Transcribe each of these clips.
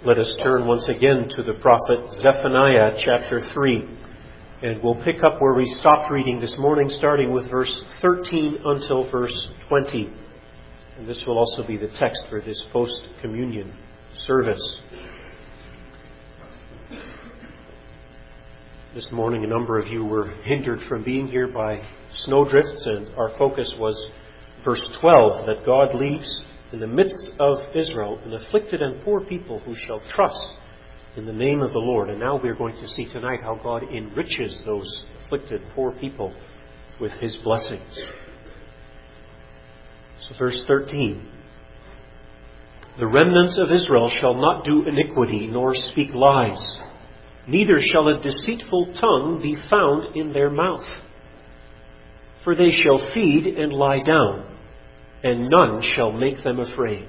Let us turn once again to the prophet Zephaniah chapter 3. And we'll pick up where we stopped reading this morning, starting with verse 13 until verse 20. And this will also be the text for this post-communion service. This morning, a number of you were hindered from being here by snowdrifts, and our focus was verse 12, that God leaves in the midst of Israel an afflicted and poor people who shall trust in the name of the Lord. And now we're going to see tonight how God enriches those afflicted poor people with His blessings. So verse 13. The remnants of Israel shall not do iniquity, nor speak lies. Neither shall a deceitful tongue be found in their mouth. For they shall feed and lie down, and none shall make them afraid.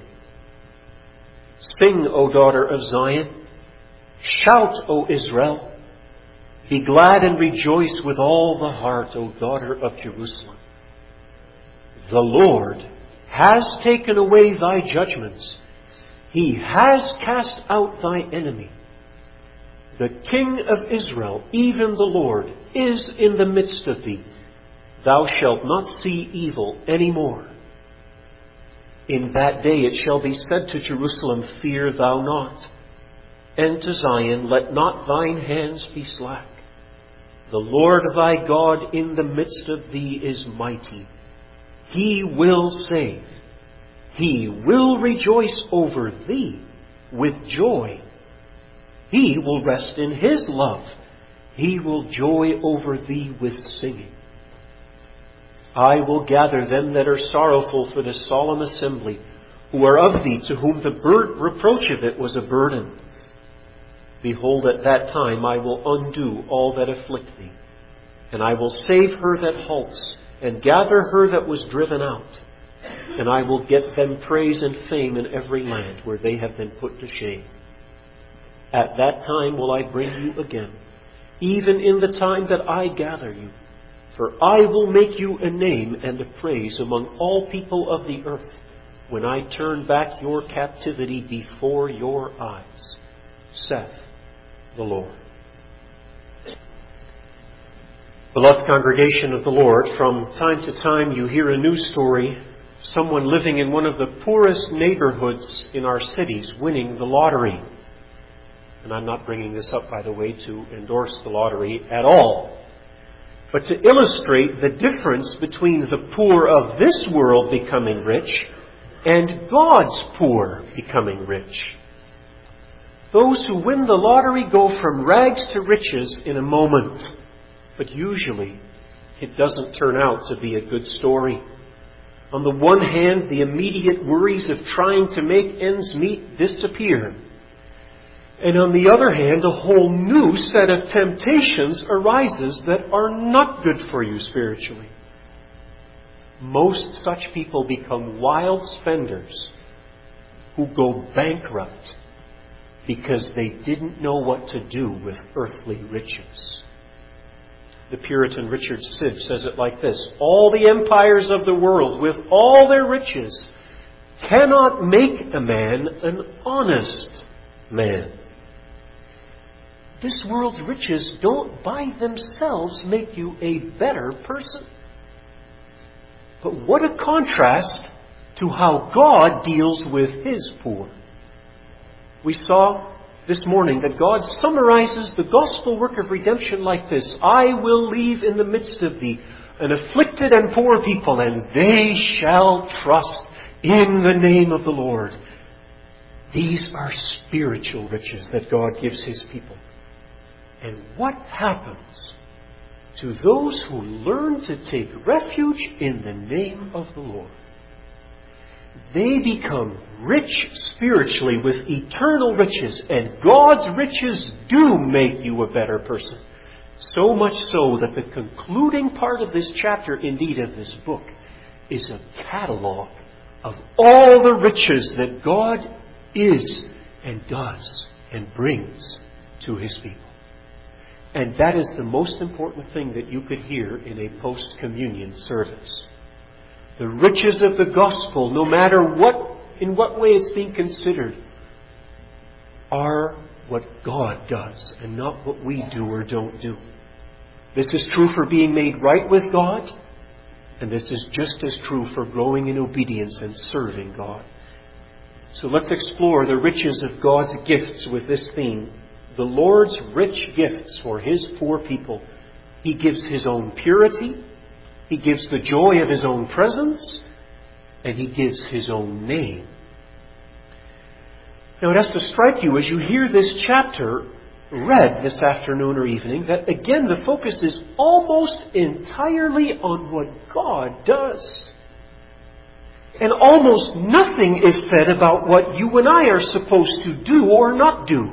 Sing, O daughter of Zion. Shout, O Israel. Be glad and rejoice with all the heart, O daughter of Jerusalem. The Lord has taken away thy judgments. He has cast out thy enemy. The King of Israel, even the Lord, is in the midst of thee. Thou shalt not see evil any more. In that day it shall be said to Jerusalem, fear thou not. And to Zion, let not thine hands be slack. The Lord thy God in the midst of thee is mighty. He will save. He will rejoice over thee with joy. He will rest in His love. He will joy over thee with singing. I will gather them that are sorrowful for the solemn assembly, who are of thee, to whom the reproach of it was a burden. Behold, at that time I will undo all that afflict thee, and I will save her that halts, and gather her that was driven out. And I will get them praise and fame in every land where they have been put to shame. At that time will I bring you again, even in the time that I gather you. For I will make you a name and a praise among all people of the earth, when I turn back your captivity before your eyes, saith the Lord. Beloved congregation of the Lord, from time to time you hear a news story, someone living in one of the poorest neighborhoods in our cities winning the lottery. And I'm not bringing this up, by the way, to endorse the lottery at all, but to illustrate the difference between the poor of this world becoming rich and God's poor becoming rich. Those who win the lottery go from rags to riches in a moment, but usually it doesn't turn out to be a good story. On the one hand, the immediate worries of trying to make ends meet disappear. And on the other hand, a whole new set of temptations arises that are not good for you spiritually. Most such people become wild spenders who go bankrupt because they didn't know what to do with earthly riches. The Puritan Richard Sibb says it like this: all the empires of the world, with all their riches, cannot make a man an honest man. This world's riches don't by themselves make you a better person. But what a contrast to how God deals with His poor. We saw this morning that God summarizes the gospel work of redemption like this: I will leave in the midst of thee an afflicted and poor people, and they shall trust in the name of the Lord. These are spiritual riches that God gives His people. And what happens to those who learn to take refuge in the name of the Lord? They become rich spiritually with eternal riches, and God's riches do make you a better person. So much so that the concluding part of this chapter, indeed of this book, is a catalog of all the riches that God is and does and brings to His people. And that is the most important thing that you could hear in a post-communion service. The riches of the gospel, no matter in what way it's being considered, are what God does and not what we do or don't do. This is true for being made right with God, and this is just as true for growing in obedience and serving God. So let's explore the riches of God's gifts with this theme. The Lord's rich gifts for His poor people. He gives His own purity, He gives the joy of His own presence, and He gives His own name. Now it has to strike you as you hear this chapter read this afternoon or evening that again the focus is almost entirely on what God does. And almost nothing is said about what you and I are supposed to do or not do.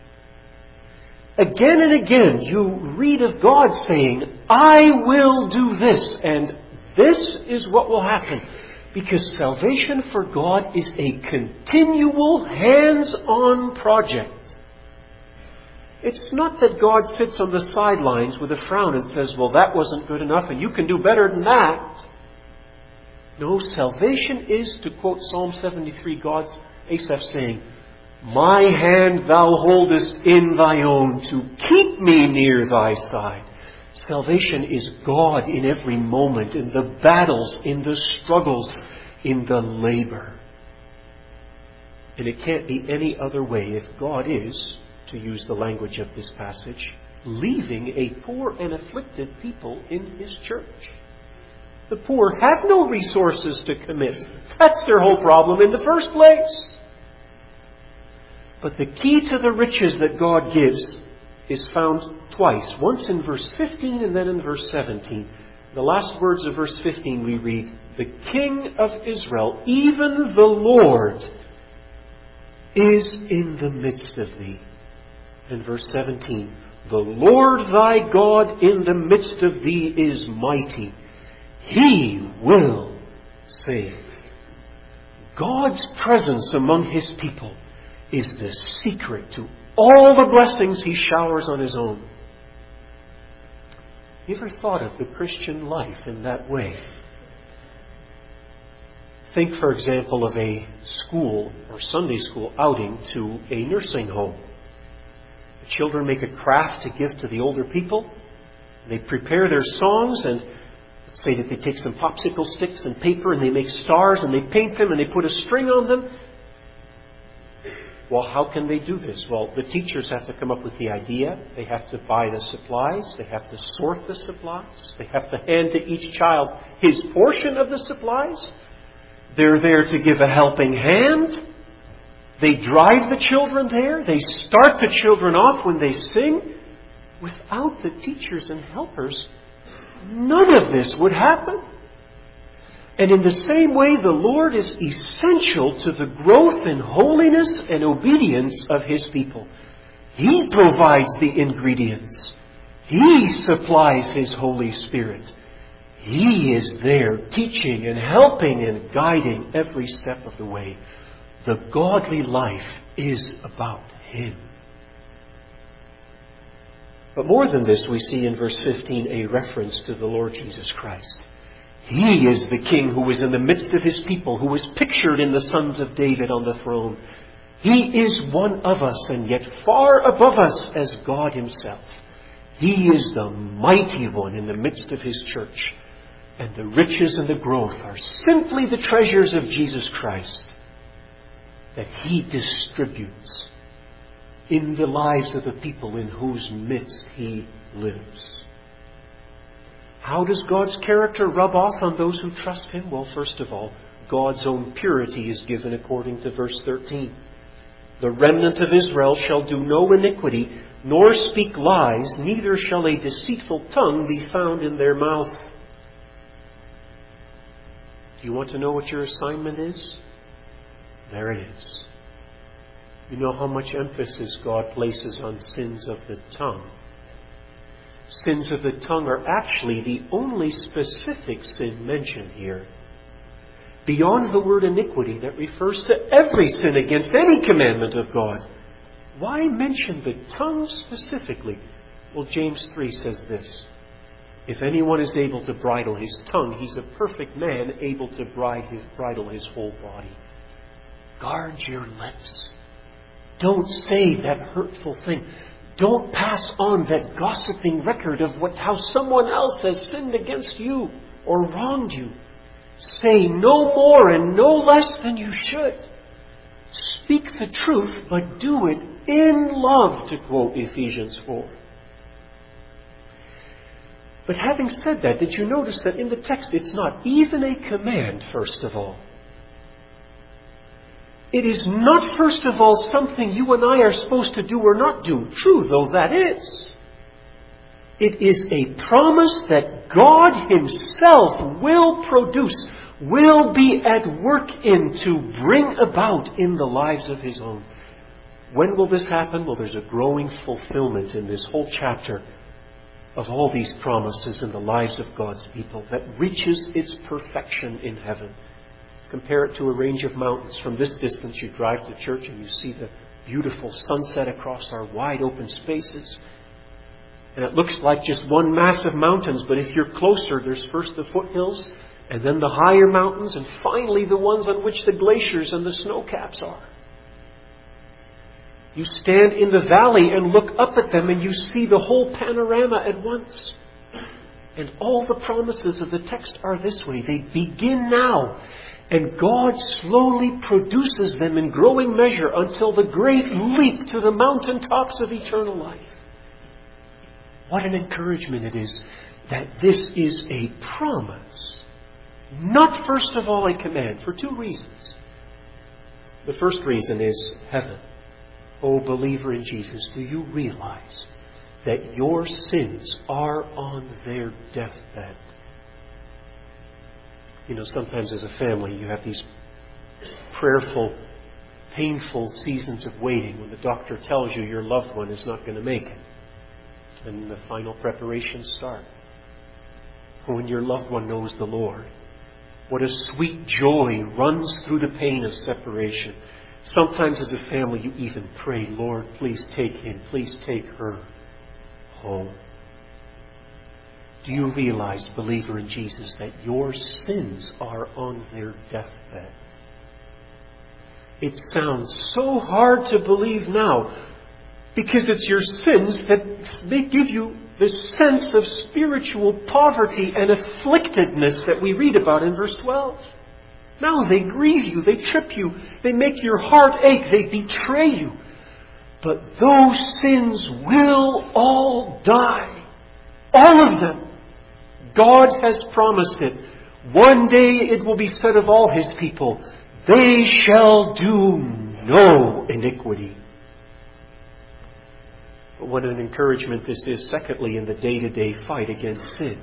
Again and again you read of God saying, I will do this, and this is what will happen. Because salvation for God is a continual hands-on project. It's not that God sits on the sidelines with a frown and says, well, that wasn't good enough and you can do better than that. No, salvation is, to quote Psalm 73, God's Asaph saying, my hand thou holdest in thy own to keep me near thy side. Salvation is God in every moment, in the battles, in the struggles, in the labor. And it can't be any other way if God is, to use the language of this passage, leaving a poor and afflicted people in His church. The poor have no resources to commit. That's their whole problem in the first place. But the key to the riches that God gives is found twice. Once in verse 15 and then in verse 17. The last words of verse 15 we read, the King of Israel, even the Lord, is in the midst of thee. And verse 17, the Lord thy God in the midst of thee is mighty. He will save. God's presence among His people is the secret to all the blessings He showers on His own. You ever thought of the Christian life in that way? Think, for example, of a school or Sunday school outing to a nursing home. The children make a craft to give to the older people. They prepare their songs, and let's say that they take some popsicle sticks and paper and they make stars and they paint them and they put a string on them. Well, how can they do this? Well, the teachers have to come up with the idea. They have to buy the supplies. They have to sort the supplies. They have to hand to each child his portion of the supplies. They're there to give a helping hand. They drive the children there. They start the children off when they sing. Without the teachers and helpers, none of this would happen. And in the same way, the Lord is essential to the growth in holiness and obedience of His people. He provides the ingredients. He supplies His Holy Spirit. He is there teaching and helping and guiding every step of the way. The godly life is about Him. But more than this, we see in verse 15 a reference to the Lord Jesus Christ. He is the King who is in the midst of His people, who is pictured in the sons of David on the throne. He is one of us, and yet far above us as God Himself. He is the mighty one in the midst of His church. And the riches and the growth are simply the treasures of Jesus Christ that He distributes in the lives of the people in whose midst He lives. How does God's character rub off on those who trust Him? Well, first of all, God's own purity is given according to verse 13. The remnant of Israel shall do no iniquity, nor speak lies, neither shall a deceitful tongue be found in their mouth. Do you want to know what your assignment is? There it is. You know how much emphasis God places on sins of the tongue. Sins of the tongue are actually the only specific sin mentioned here. Beyond the word iniquity that refers to every sin against any commandment of God. Why mention the tongue specifically? Well, James 3 says this. If anyone is able to bridle his tongue, he's a perfect man, able to bridle his whole body. Guard your lips. Don't say that hurtful thing. Don't pass on that gossiping record of how someone else has sinned against you or wronged you. Say no more and no less than you should. Speak the truth, but do it in love, to quote Ephesians 4. But having said that, did you notice that in the text it's not even a command, first of all? It is not, first of all, something you and I are supposed to do or not do. True, though that is. It is a promise that God Himself will produce, will be at work in to bring about in the lives of His own. When will this happen? Well, there's a growing fulfillment in this whole chapter of all these promises in the lives of God's people that reaches its perfection in heaven. Compare it to a range of mountains. From this distance, you drive to church and you see the beautiful sunset across our wide open spaces. And it looks like just one mass of mountains, but if you're closer, there's first the foothills, and then the higher mountains, and finally the ones on which the glaciers and the snow caps are. You stand in the valley and look up at them, and you see the whole panorama at once. And all the promises of the text are this way. They begin now. And God slowly produces them in growing measure until the great leap to the mountaintops of eternal life. What an encouragement it is that this is a promise. Not, first of all, a command, for two reasons. The first reason is heaven. Oh, believer in Jesus, do you realize that your sins are on their deathbed? You know, sometimes as a family you have these prayerful, painful seasons of waiting when the doctor tells you your loved one is not going to make it. And the final preparations start. When your loved one knows the Lord, what a sweet joy runs through the pain of separation. Sometimes as a family you even pray, Lord, please take him, please take her home. Do you realize, believer in Jesus, that your sins are on their deathbed? It sounds so hard to believe now because it's your sins that give you this sense of spiritual poverty and afflictedness that we read about in verse 12. Now they grieve you, they trip you, they make your heart ache, they betray you. But those sins will all die. All of them. God has promised it. One day it will be said of all His people, they shall do no iniquity. But what an encouragement this is, secondly, in the day-to-day fight against sin.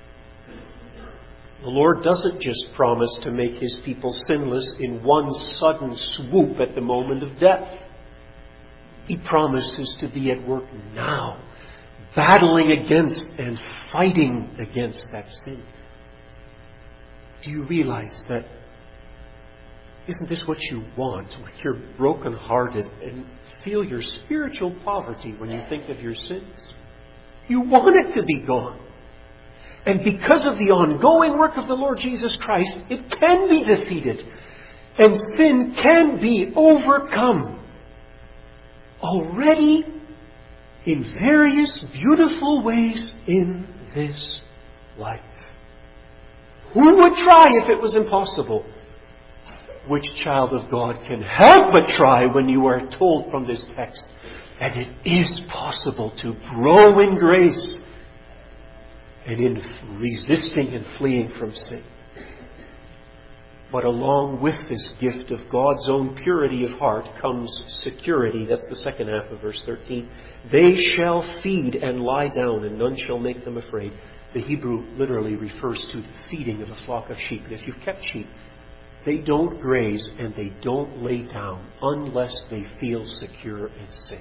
The Lord doesn't just promise to make His people sinless in one sudden swoop at the moment of death. He promises to be at work now, battling against and fighting against that sin. Do you realize that? Isn't this what you want when you're brokenhearted and feel your spiritual poverty when you think of your sins? You want it to be gone. And because of the ongoing work of the Lord Jesus Christ, it can be defeated. And sin can be overcome. Already in various beautiful ways in this life. Who would try if it was impossible? Which child of God can help but try when you are told from this text that it is possible to grow in grace and in resisting and fleeing from sin? But along with this gift of God's own purity of heart comes security. That's the second half of verse 13. They shall feed and lie down, and none shall make them afraid. The Hebrew literally refers to the feeding of a flock of sheep. And if you've kept sheep, they don't graze and they don't lay down unless they feel secure and safe.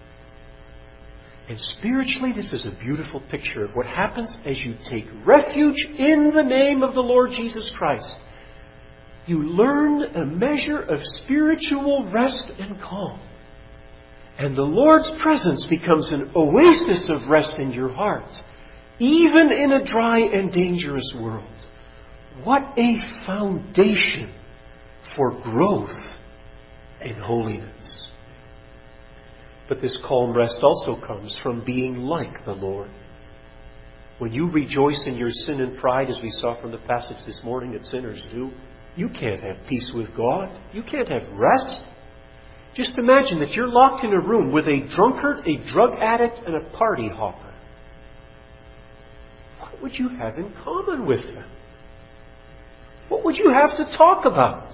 And spiritually, this is a beautiful picture of what happens as you take refuge in the name of the Lord Jesus Christ. You learn a measure of spiritual rest and calm. And the Lord's presence becomes an oasis of rest in your heart, even in a dry and dangerous world. What a foundation for growth in holiness. But this calm rest also comes from being like the Lord. When you rejoice in your sin and pride, as we saw from the passage this morning that sinners do, you can't have peace with God. You can't have rest. Just imagine that you're locked in a room with a drunkard, a drug addict, and a party hopper. What would you have in common with them? What would you have to talk about?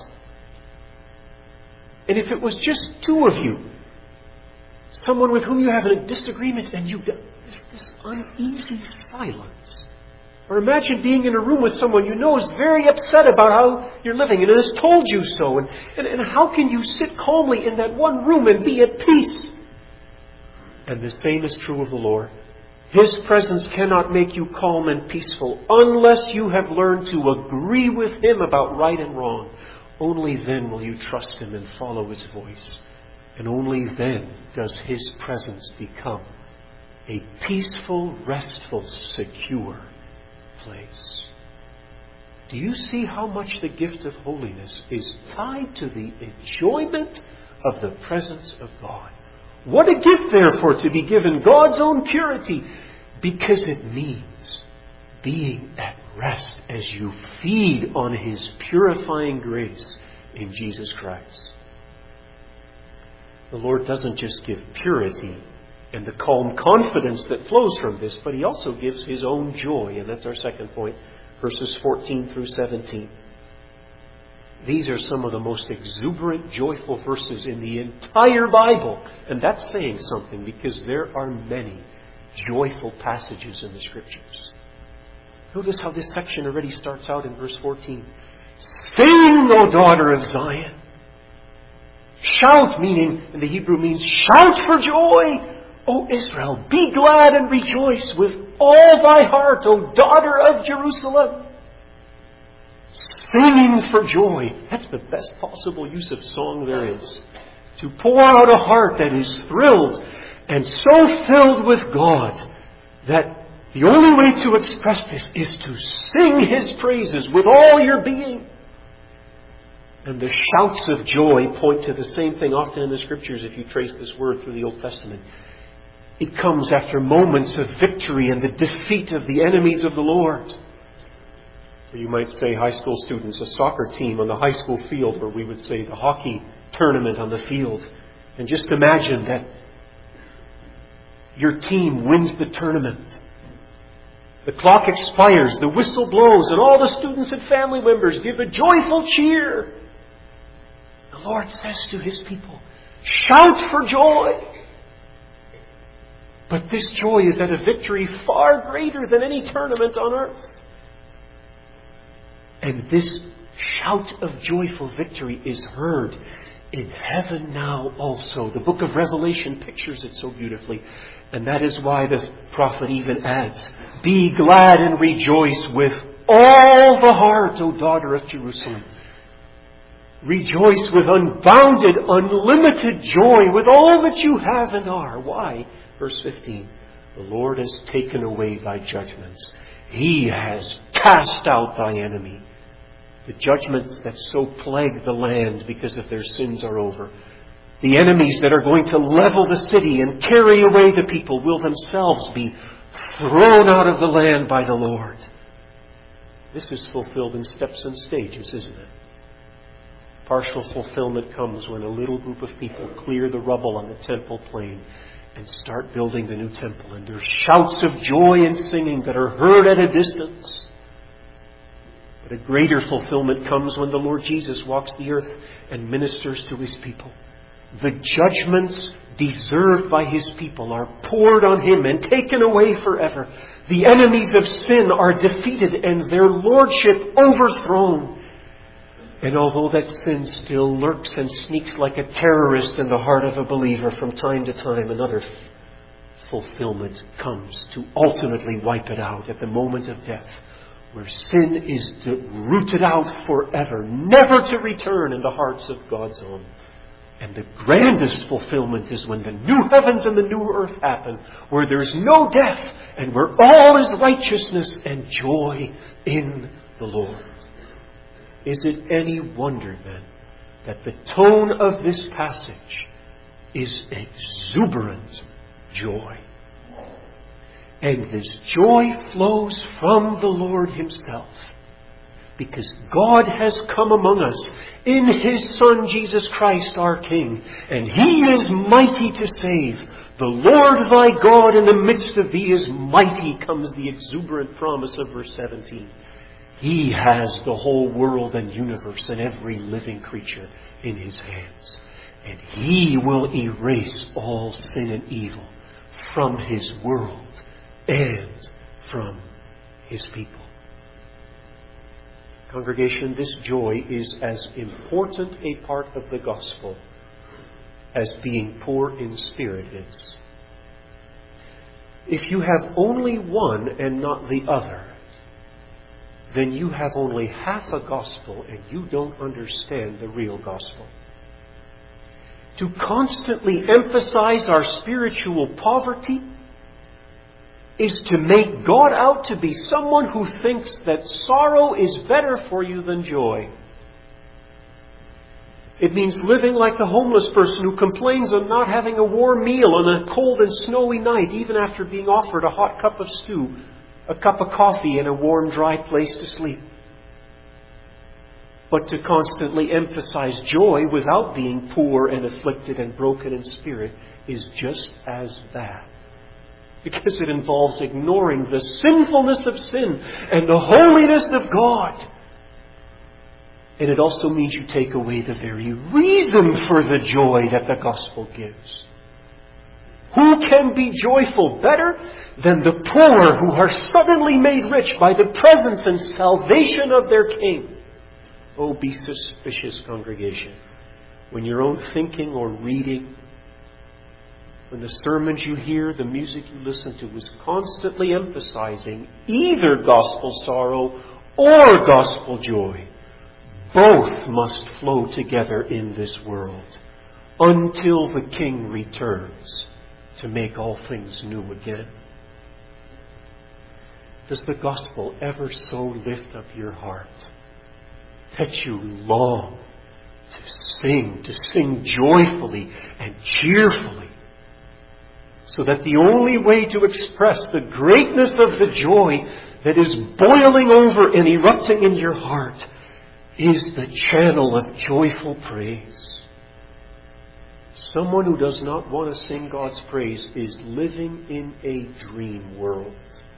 And if it was just two of you, someone with whom you have a disagreement, and this uneasy silence. Or imagine being in a room with someone you know is very upset about how you're living and has told you so. And how can you sit calmly in that one room and be at peace? And the same is true of the Lord. His presence cannot make you calm and peaceful unless you have learned to agree with Him about right and wrong. Only then will you trust Him and follow His voice. And only then does His presence become a peaceful, restful, secure place. Do you see how much the gift of holiness is tied to the enjoyment of the presence of God? What a gift, therefore, to be given God's own purity, because it means being at rest as you feed on His purifying grace in Jesus Christ. The Lord doesn't just give purity and the calm confidence that flows from this, but He also gives His own joy. And that's our second point, verses 14 through 17. These are some of the most exuberant, joyful verses in the entire Bible. And that's saying something, because there are many joyful passages in the Scriptures. Notice how this section already starts out in verse 14. Sing, O daughter of Zion. Shout, meaning in the Hebrew means shout for joy. O Israel, be glad and rejoice with all thy heart, O daughter of Jerusalem. Singing for joy. That's the best possible use of song there is. To pour out a heart that is thrilled and so filled with God that the only way to express this is to sing His praises with all your being. And the shouts of joy point to the same thing often in the Scriptures if you trace this word through the Old Testament. It comes after moments of victory and the defeat of the enemies of the Lord. Or you might say, high school students, a soccer team on the high school field, or we would say the hockey tournament on the field. And just imagine that your team wins the tournament. The clock expires, the whistle blows, and all the students and family members give a joyful cheer. The Lord says to His people, shout for joy. But this joy is at a victory far greater than any tournament on earth. And this shout of joyful victory is heard in heaven now also. The book of Revelation pictures it so beautifully. And that is why this prophet even adds, be glad and rejoice with all the heart, O daughter of Jerusalem. Rejoice with unbounded, unlimited joy with all that you have and are. Why? Verse 15, the Lord has taken away thy judgments. He has cast out thy enemy. The judgments that so plague the land because of their sins are over. The enemies that are going to level the city and carry away the people will themselves be thrown out of the land by the Lord. This is fulfilled in steps and stages, isn't it? Partial fulfillment comes when a little group of people clear the rubble on the temple plain and start building the new temple. And there's shouts of joy and singing that are heard at a distance. But a greater fulfillment comes when the Lord Jesus walks the earth and ministers to His people. The judgments deserved by His people are poured on Him and taken away forever. The enemies of sin are defeated and their lordship overthrown. And although that sin still lurks and sneaks like a terrorist in the heart of a believer from time to time, another fulfillment comes to ultimately wipe it out at the moment of death, where sin is rooted out forever, never to return in the hearts of God's own. And the grandest fulfillment is when the new heavens and the new earth happen, where there's no death and where all is righteousness and joy in the Lord. Is it any wonder then that the tone of this passage is exuberant joy. And this joy flows from the Lord Himself, because God has come among us in His Son Jesus Christ our King, and He is mighty to save. The Lord thy God in the midst of thee is mighty, comes the exuberant promise of verse 17. He has the whole world and universe and every living creature in His hands. And He will erase all sin and evil from His world and from His people. Congregation, this joy is as important a part of the gospel as being poor in spirit is. If you have only one and not the other, then you have only half a gospel and you don't understand the real gospel. To constantly emphasize our spiritual poverty is to make God out to be someone who thinks that sorrow is better for you than joy. It means living like the homeless person who complains of not having a warm meal on a cold and snowy night, even after being offered a hot cup of stew, a cup of coffee, and a warm, dry place to sleep. But to constantly emphasize joy without being poor and afflicted and broken in spirit is just as bad. Because it involves ignoring the sinfulness of sin and the holiness of God. And it also means you take away the very reason for the joy that the gospel gives. Who can be joyful better than the poor who are suddenly made rich by the presence and salvation of their King? Oh, be suspicious, congregation, when your own thinking or reading, when the sermons you hear, the music you listen to is constantly emphasizing either gospel sorrow or gospel joy. Both must flow together in this world until the King returns to make all things new again. Does the gospel ever so lift up your heart that you long to sing joyfully and cheerfully, so that the only way to express the greatness of the joy that is boiling over and erupting in your heart is the channel of joyful praise? Someone who does not want to sing God's praise is living in a dream world.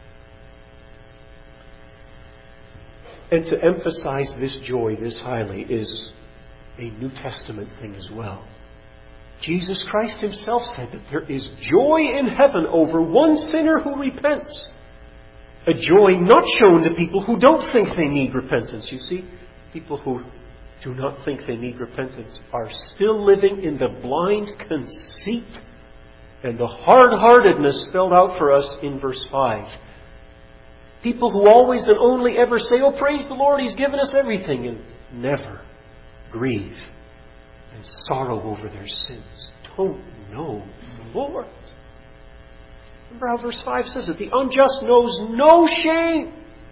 And to emphasize this joy this highly is a New Testament thing as well. Jesus Christ Himself said that there is joy in heaven over one sinner who repents. A joy not shown to people who don't think they need repentance. You see, people who do not think they need repentance are still living in the blind conceit and the hard-heartedness spelled out for us in verse 5. People who always and only ever say, "Oh, praise the Lord, He's given us everything," and never grieve and sorrow over their sins, don't know the Lord. Remember how verse 5 says it, the unjust knows no shame.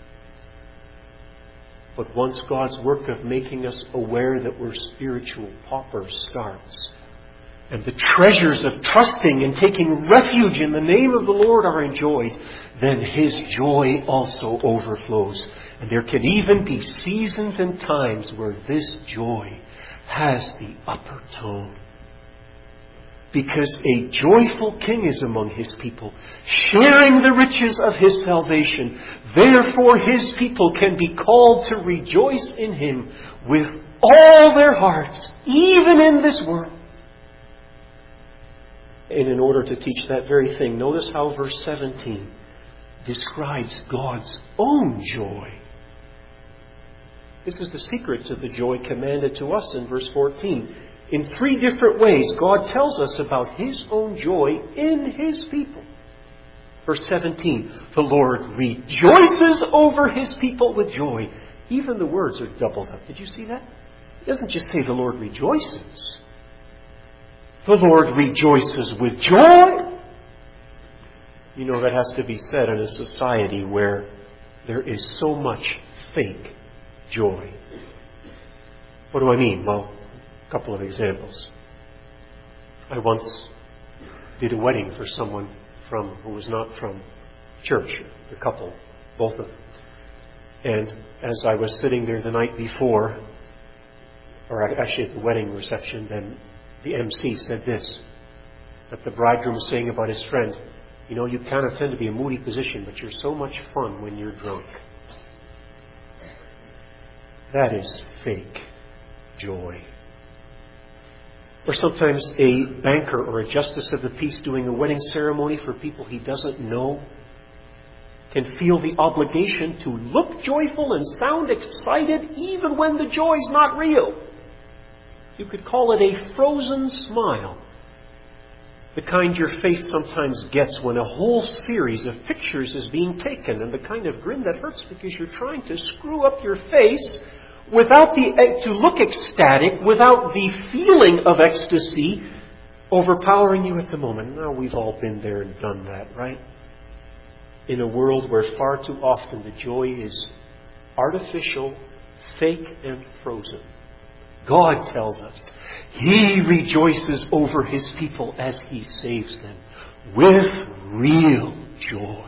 But once God's work of making us aware that we're spiritual paupers starts, and the treasures of trusting and taking refuge in the name of the Lord are enjoyed, then His joy also overflows. And there can even be seasons and times where this joy has the upper tone. Because a joyful King is among His people, sharing the riches of His salvation. Therefore His people can be called to rejoice in Him with all their hearts, even in this world. And in order to teach that very thing, notice how verse 17 describes God's own joy. This is the secret to the joy commanded to us in verse 14. In 3 different ways, God tells us about His own joy in His people. Verse 17, the Lord rejoices over His people with joy. Even the words are doubled up. Did you see that? It doesn't just say the Lord rejoices. The Lord rejoices with joy. You know, that has to be said in a society where there is so much fake joy. What do I mean? Well, a couple of examples. I once did a wedding for someone who was not from church, a couple, both of them. And as I was sitting there the night before, or actually at the wedding reception, then the MC said this, that the bridegroom was saying about his friend, you know, you kind of tend to be a moody position, but you're so much fun when you're drunk. That is fake joy. Or sometimes a banker or a justice of the peace doing a wedding ceremony for people he doesn't know can feel the obligation to look joyful and sound excited even when the joy is not real. You could call it a frozen smile. The kind your face sometimes gets when a whole series of pictures is being taken, and the kind of grin that hurts because you're trying to screw up your face to look ecstatic without the feeling of ecstasy overpowering you at the moment. Now, we've all been there and done that, right? In a world where far too often the joy is artificial, fake, and frozen. God tells us He rejoices over His people as He saves them with real joy.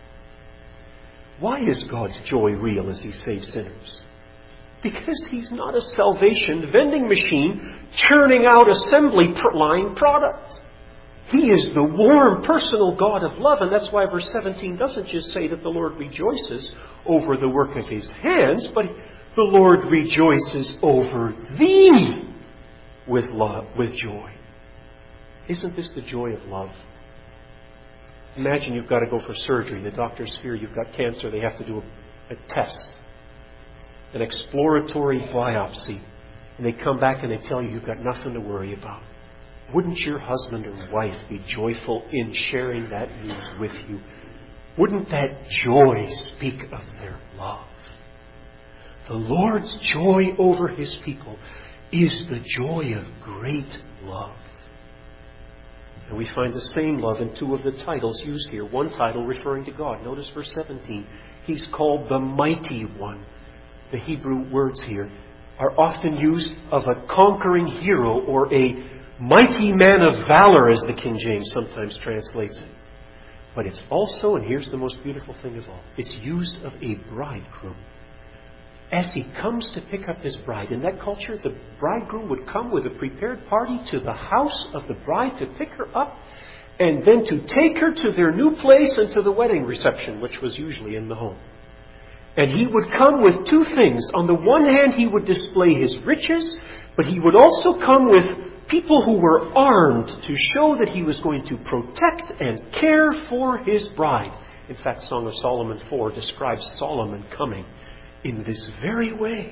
Why is God's joy real as He saves sinners? Because He's not a salvation vending machine churning out assembly line products. He is the warm, personal God of love, and that's why verse 17 doesn't just say that the Lord rejoices over the work of His hands, but the Lord rejoices over thee with love, with joy. Isn't this the joy of love? Imagine you've got to go for surgery. The doctors fear you've got cancer. They have to do a test, an exploratory biopsy, and they come back and they tell you you've got nothing to worry about. Wouldn't your husband or wife be joyful in sharing that news with you? Wouldn't that joy speak of their love? The Lord's joy over His people is the joy of great love. And we find the same love in two of the titles used here. One title referring to God. Notice verse 17. He's called the Mighty One. The Hebrew words here are often used of a conquering hero or a mighty man of valor, as the King James sometimes translates it. But it's also, and here's the most beautiful thing of all, it's used of a bridegroom. As he comes to pick up his bride, in that culture, the bridegroom would come with a prepared party to the house of the bride to pick her up and then to take her to their new place and to the wedding reception, which was usually in the home. And he would come with two things. On the one hand, he would display his riches, but he would also come with people who were armed to show that he was going to protect and care for his bride. In fact, Song of Solomon 4 describes Solomon coming in this very way.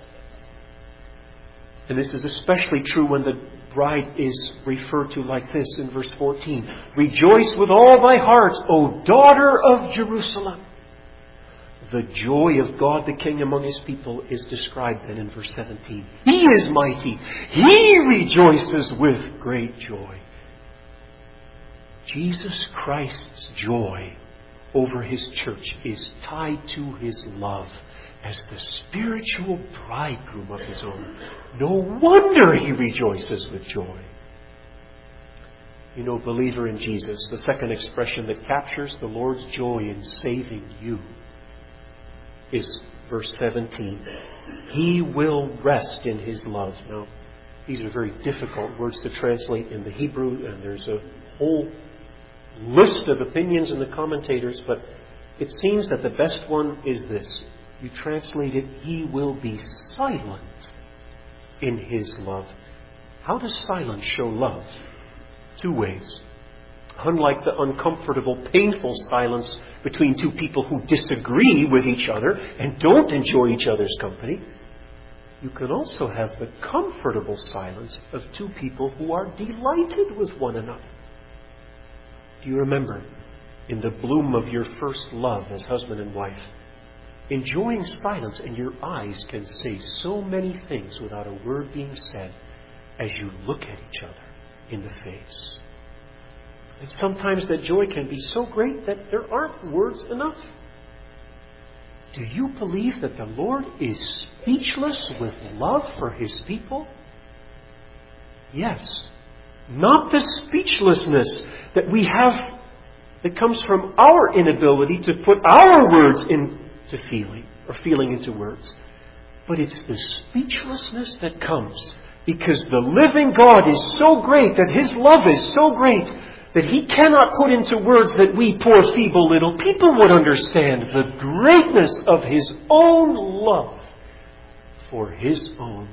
And this is especially true when the bride is referred to like this in verse 14. Rejoice with all thy heart, O daughter of Jerusalem. The joy of God the King among His people is described then in verse 17. He is mighty. He rejoices with great joy. Jesus Christ's joy over His church is tied to His love as the spiritual bridegroom of His own. No wonder He rejoices with joy. You know, believer in Jesus, the second expression that captures the Lord's joy in saving you is verse 17. He will rest in His love. Now, these are very difficult words to translate in the Hebrew, and there's a whole list of opinions in the commentators, but it seems that the best one is this. You translate it, He will be silent in His love. How does silence show love? Two ways. Unlike the uncomfortable, painful silence between two people who disagree with each other and don't enjoy each other's company, you can also have the comfortable silence of two people who are delighted with one another. Do you remember, in the bloom of your first love as husband and wife, enjoying silence, and your eyes can say so many things without a word being said as you look at each other in the face? And sometimes that joy can be so great that there aren't words enough. Do you believe that the Lord is speechless with love for His people? Yes. Not the speechlessness that we have that comes from our inability to put our words into feeling, or feeling into words. But it's the speechlessness that comes because the living God is so great, that His love is so great, that He cannot put into words that we poor feeble little people would understand the greatness of His own love for His own.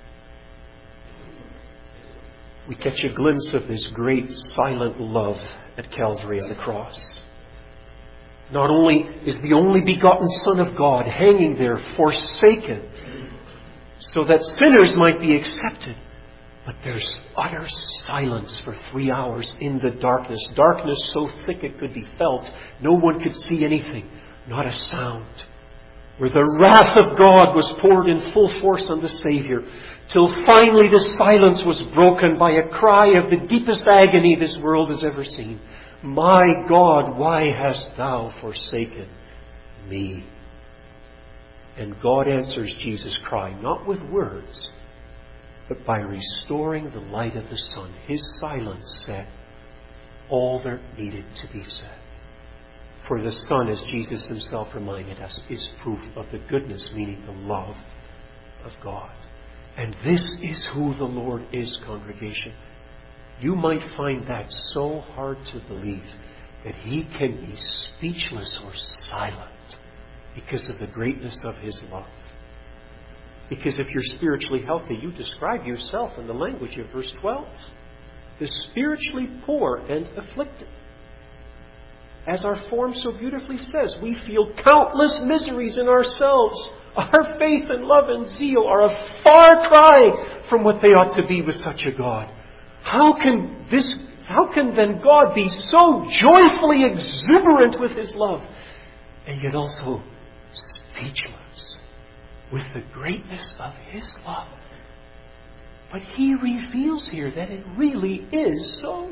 We catch a glimpse of this great silent love at Calvary on the cross. Not only is the only begotten Son of God hanging there forsaken so that sinners might be accepted, but there's utter silence for 3 hours in the darkness. Darkness so thick it could be felt. No one could see anything. Not a sound. Where the wrath of God was poured in full force on the Savior, till finally the silence was broken by a cry of the deepest agony this world has ever seen. My God, why hast Thou forsaken me? And God answers Jesus' cry, not with words, but by restoring the light of the sun. His silence said all there needed to be said. For the Son, as Jesus Himself reminded us, is proof of the goodness, meaning the love of God. And this is who the Lord is, congregation. You might find that so hard to believe, that He can be speechless or silent because of the greatness of His love. Because if you're spiritually healthy, you describe yourself in the language of verse 12. The spiritually poor and afflicted. As our form so beautifully says, we feel countless miseries in ourselves. Our faith and love and zeal are a far cry from what they ought to be with such a God. How can then God be so joyfully exuberant with His love, and yet also speechless with the greatness of His love? But He reveals here that it really is so.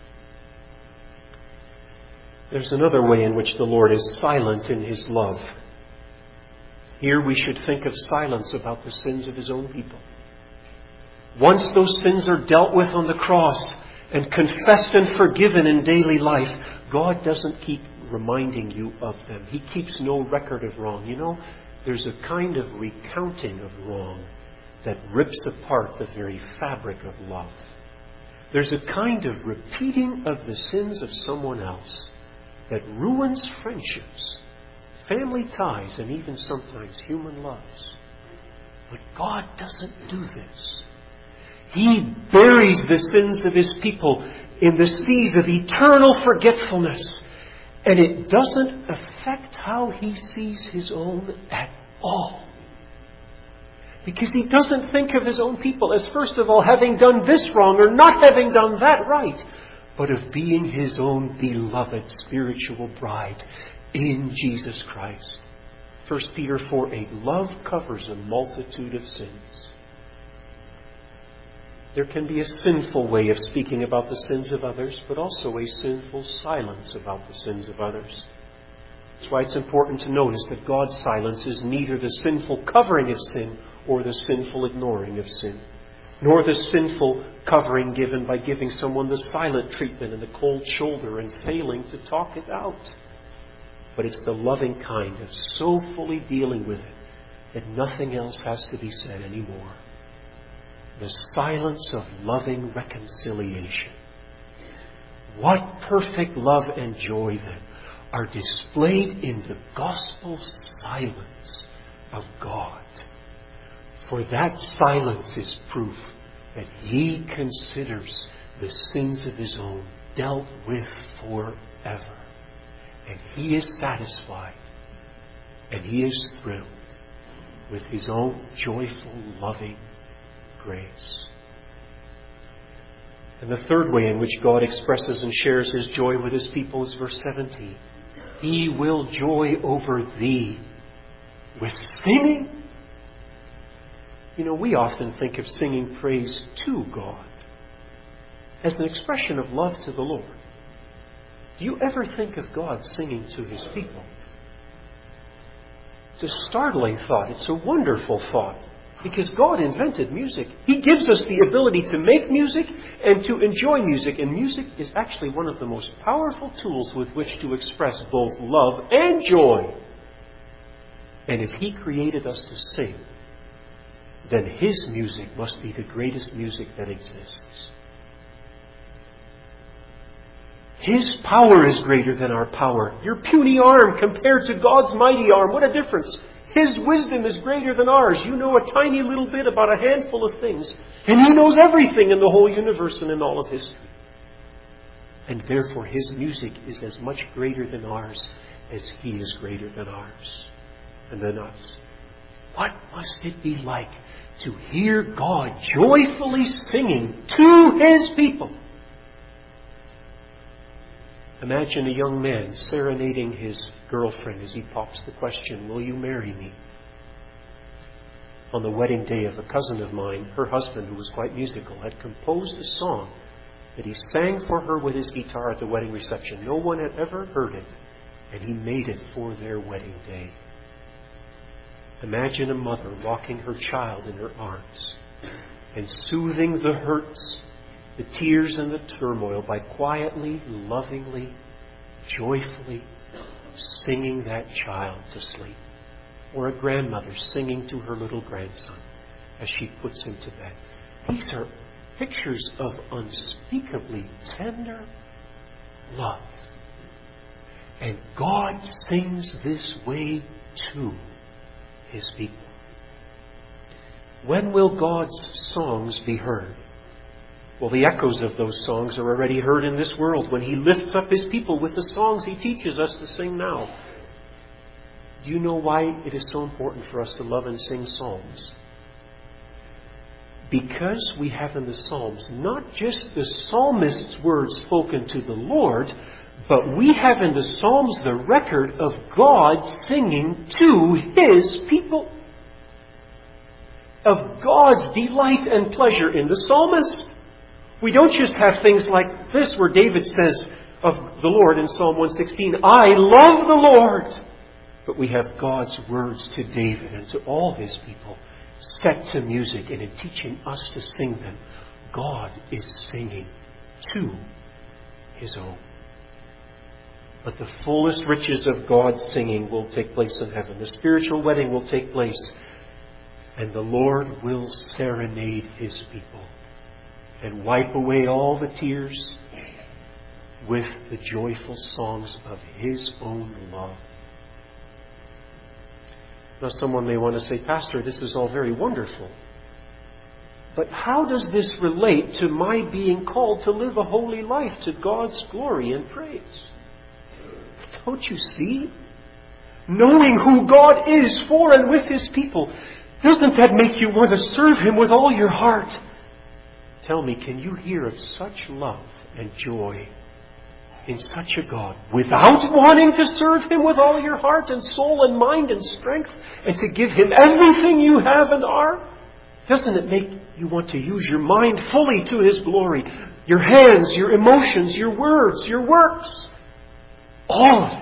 There's another way in which the Lord is silent in His love. Here we should think of silence about the sins of His own people. Once those sins are dealt with on the cross and confessed and forgiven in daily life, God doesn't keep reminding you of them. He keeps no record of wrong. You know, there's a kind of recounting of wrong that rips apart the very fabric of love. There's a kind of repeating of the sins of someone else that ruins friendships, family ties, and even sometimes human loves. But God doesn't do this. He buries the sins of His people in the seas of eternal forgetfulness. And it doesn't affect how He sees His own at all. Because He doesn't think of His own people as, first of all, having done this wrong or not having done that right, but of being His own beloved spiritual bride in Jesus Christ. 1 Peter 4:8, love covers a multitude of sins. There can be a sinful way of speaking about the sins of others, but also a sinful silence about the sins of others. That's why it's important to notice that God's silence is neither the sinful covering of sin or the sinful ignoring of sin, nor the sinful covering given by giving someone the silent treatment and the cold shoulder and failing to talk it out. But it's the loving kind of so fully dealing with it that nothing else has to be said anymore. The silence of loving reconciliation. What perfect love and joy then are displayed in the gospel silence of God. For that silence is proof that He considers the sins of His own dealt with forever. And He is satisfied and He is thrilled with His own joyful, loving grace. And the third way in which God expresses and shares His joy with His people is verse 17. He will joy over thee with singing. You know, we often think of singing praise to God as an expression of love to the Lord. Do you ever think of God singing to His people? It's a startling thought. It's a wonderful thought. Because God invented music. He gives us the ability to make music and to enjoy music. And music is actually one of the most powerful tools with which to express both love and joy. And if He created us to sing, then His music must be the greatest music that exists. His power is greater than our power. Your puny arm compared to God's mighty arm, what a difference. His wisdom is greater than ours. You know a tiny little bit about a handful of things, and He knows everything in the whole universe and in all of history. And therefore His music is as much greater than ours as He is greater than ours and than us. What must it be like to hear God joyfully singing to His people? Imagine a young man serenading his girlfriend as he pops the question, "Will you marry me?" On the wedding day of a cousin of mine, her husband, who was quite musical, had composed a song that he sang for her with his guitar at the wedding reception. No one had ever heard it, and he made it for their wedding day. Imagine a mother rocking her child in her arms and soothing the hurts, the tears and the turmoil by quietly, lovingly, joyfully singing that child to sleep. Or a grandmother singing to her little grandson as she puts him to bed. These are pictures of unspeakably tender love. And God sings this way to His people. When will God's songs be heard? Well, the echoes of those songs are already heard in this world when He lifts up His people with the songs He teaches us to sing now. Do you know why it is so important for us to love and sing psalms? Because we have in the Psalms not just the psalmist's words spoken to the Lord, but we have in the Psalms the record of God singing to His people. Of God's delight and pleasure in the psalmist. We don't just have things like this where David says of the Lord in Psalm 116, "I love the Lord." But we have God's words to David and to all His people set to music, and in teaching us to sing them, God is singing to His own. But the fullest riches of God's singing will take place in heaven. The spiritual wedding will take place, and the Lord will serenade His people and wipe away all the tears with the joyful songs of His own love. Now, someone may want to say, "Pastor, this is all very wonderful. But how does this relate to my being called to live a holy life to God's glory and praise?" Don't you see? Knowing who God is for and with His people, doesn't that make you want to serve Him with all your heart? Tell me, can you hear of such love and joy in such a God without wanting to serve Him with all your heart and soul and mind and strength and to give Him everything you have and are? Doesn't it make you want to use your mind fully to His glory? Your hands, your emotions, your words, your works. All of it.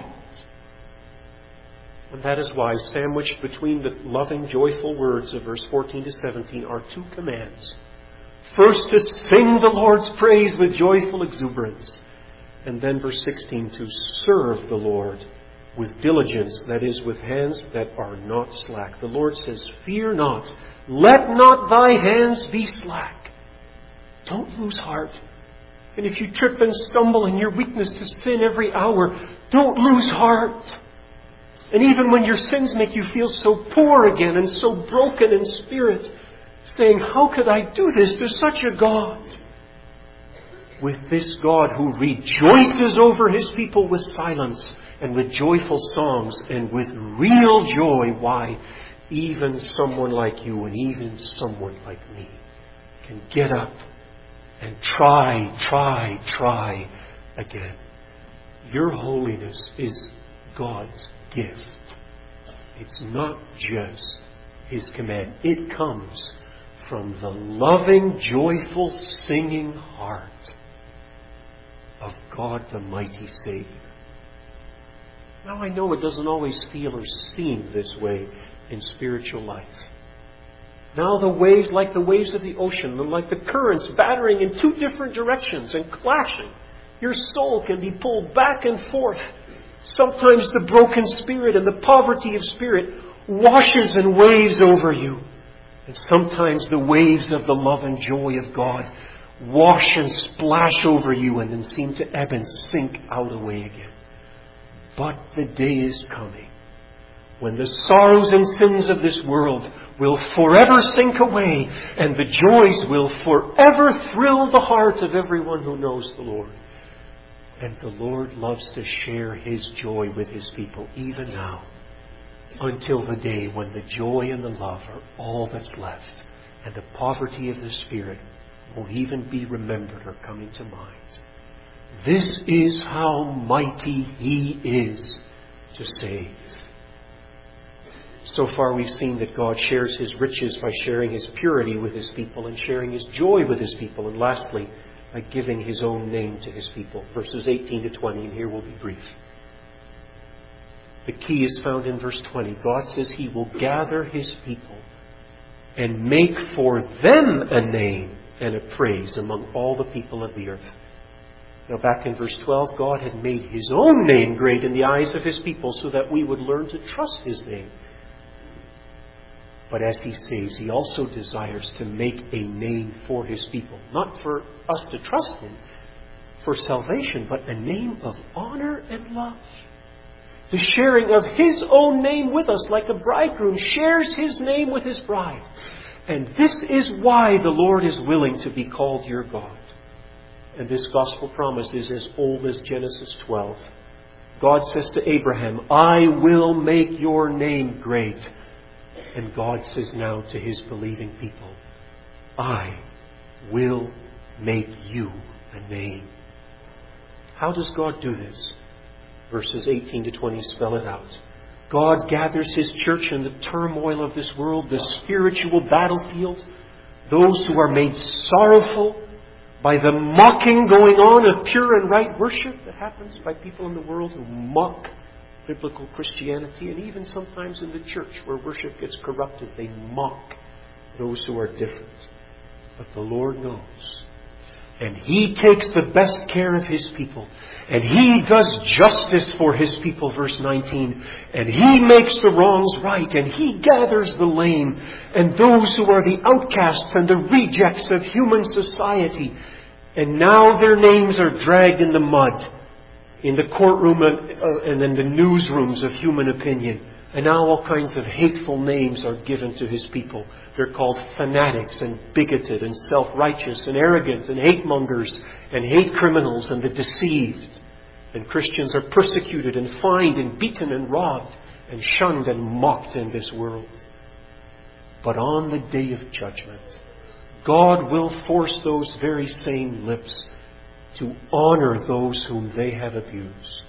And that is why sandwiched between the loving, joyful words of verse 14 to 17 are two commands. First, to sing the Lord's praise with joyful exuberance. And then verse 16, to serve the Lord with diligence, that is, with hands that are not slack. The Lord says, "Fear not, let not thy hands be slack." Don't lose heart. And if you trip and stumble in your weakness to sin every hour, don't lose heart. And even when your sins make you feel so poor again and so broken in spirit, saying, "How could I do this to such a God?" With this God who rejoices over His people with silence and with joyful songs and with real joy. Why? Even someone like you and even someone like me can get up and try again. Your holiness is God's gift. It's not just His command. It comes from the loving, joyful, singing heart of God the mighty Savior. Now, I know it doesn't always feel or seem this way in spiritual life. Now the waves, like the waves of the ocean, and like the currents battering in two different directions and clashing, your soul can be pulled back and forth. Sometimes the broken spirit and the poverty of spirit washes and waves over you. And sometimes the waves of the love and joy of God wash and splash over you and then seem to ebb and sink out away again. But the day is coming when the sorrows and sins of this world will forever sink away, and the joys will forever thrill the heart of everyone who knows the Lord. And the Lord loves to share His joy with His people even now, until the day when the joy and the love are all that's left, and the poverty of the Spirit won't even be remembered or coming to mind. This is how mighty He is to save. So far we've seen that God shares His riches by sharing His purity with His people and sharing His joy with His people. And lastly, by giving His own name to His people. Verses 18 to 20, and here we'll be brief. The key is found in verse 20. God says He will gather His people and make for them a name and a praise among all the people of the earth. Now back in verse 12, God had made His own name great in the eyes of His people so that we would learn to trust His name. But as He saves, He also desires to make a name for His people. Not for us to trust Him for salvation, but a name of honor and love. The sharing of His own name with us, like a bridegroom shares his name with his bride. And this is why the Lord is willing to be called your God. And this gospel promise is as old as Genesis 12. God says to Abraham, I will make your name great. And God says now to His believing people, I will make you a name. How does God do this? Verses 18 to 20 spell it out. God gathers His church in the turmoil of this world, the spiritual battlefield, those who are made sorrowful by the mocking going on of pure and right worship that happens by people in the world who mock biblical Christianity, and even sometimes in the church where worship gets corrupted, they mock those who are different. But the Lord knows. And He takes the best care of His people. And He does justice for His people, verse 19. And He makes the wrongs right. And He gathers the lame and those who are the outcasts and the rejects of human society. And now their names are dragged in the mud, in the courtroom and in the newsrooms of human opinion. And now all kinds of hateful names are given to His people. They're called fanatics and bigoted and self-righteous and arrogant and hate-mongers and hate criminals and the deceived. And Christians are persecuted and fined and beaten and robbed and shunned and mocked in this world. But on the day of judgment, God will force those very same lips to honor those whom they have abused.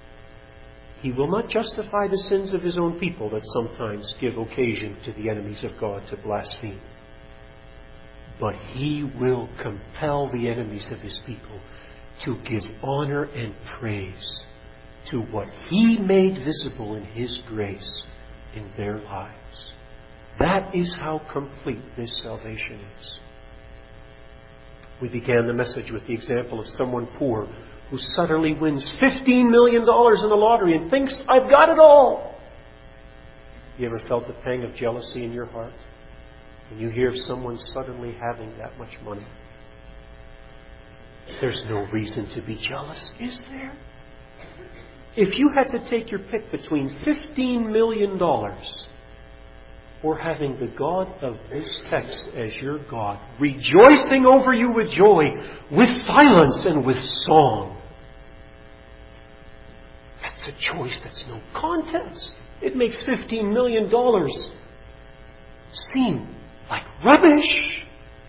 He will not justify the sins of His own people that sometimes give occasion to the enemies of God to blaspheme. But He will compel the enemies of His people to give honor and praise to what He made visible in His grace in their lives. That is how complete this salvation is. We began the message with the example of someone poor who suddenly wins $15 million in the lottery and thinks, I've got it all. You ever felt a pang of jealousy in your heart when you hear of someone suddenly having that much money? There's no reason to be jealous, is there? If you had to take your pick between $15 million or having the God of this text as your God, rejoicing over you with joy, with silence and with song, that's a choice that's no contest. It makes $15 million seem like rubbish.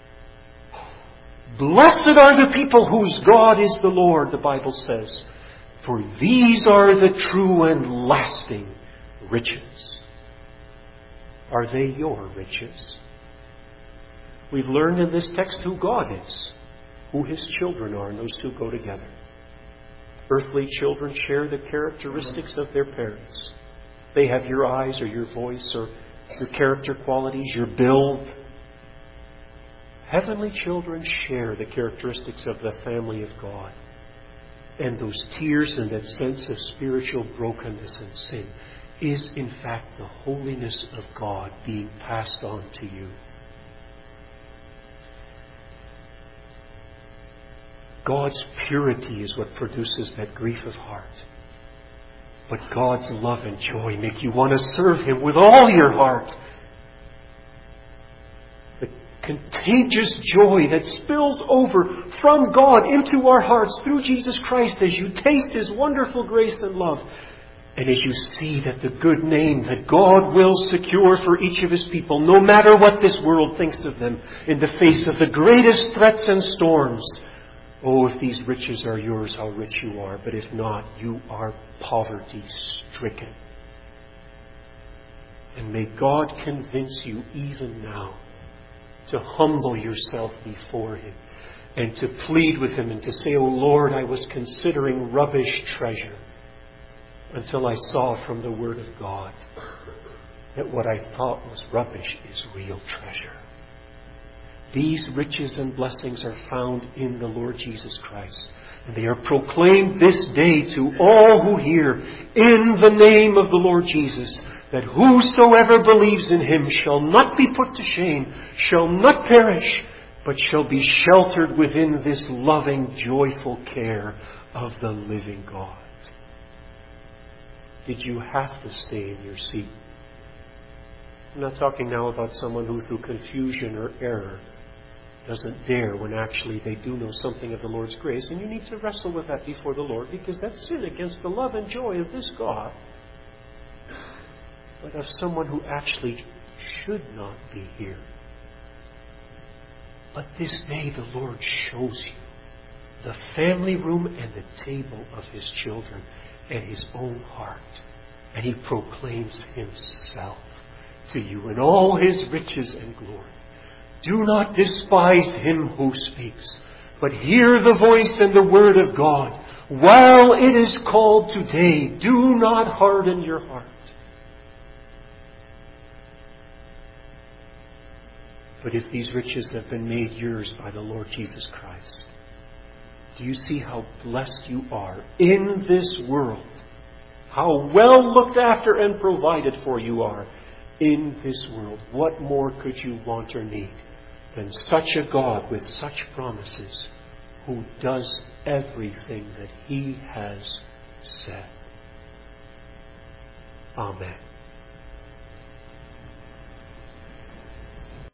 Blessed are the people whose God is the Lord, the Bible says, for these are the true and lasting riches. Are they your riches? We've learned in this text who God is, who His children are, and those two go together. Earthly children share the characteristics of their parents. They have your eyes or your voice or your character qualities, your build, heavenly children share the characteristics of the family of God. And those tears and that sense of spiritual brokenness and sin is in fact the holiness of God being passed on to you. God's purity is what produces that grief of heart. But God's love and joy make you want to serve Him with all your heart. The contagious joy that spills over from God into our hearts through Jesus Christ as you taste His wonderful grace and love. And as you see that the good name that God will secure for each of His people, no matter what this world thinks of them, in the face of the greatest threats and storms. Oh, if these riches are yours, how rich you are. But if not, you are poverty-stricken. And may God convince you even now to humble yourself before Him and to plead with Him and to say, "Oh Lord, I was considering rubbish treasure until I saw from the Word of God that what I thought was rubbish is real treasure." These riches and blessings are found in the Lord Jesus Christ. And they are proclaimed this day to all who hear in the name of the Lord Jesus, that whosoever believes in Him shall not be put to shame, shall not perish, but shall be sheltered within this loving, joyful care of the living God. Did you have to stay in your seat? I'm not talking now about someone who through confusion or error doesn't dare when actually they do know something of the Lord's grace. And you need to wrestle with that before the Lord, because that's sin against the love and joy of this God. But of someone who actually should not be here. But this day the Lord shows you the family room and the table of His children and His own heart. And He proclaims Himself to you in all His riches and glory. Do not despise him who speaks, but hear the voice and the word of God. While it is called today, do not harden your heart. But if these riches have been made yours by the Lord Jesus Christ, do you see how blessed you are in this world? How well looked after and provided for you are in this world. What more could you want or need than such a God with such promises, who does everything that He has said? Amen.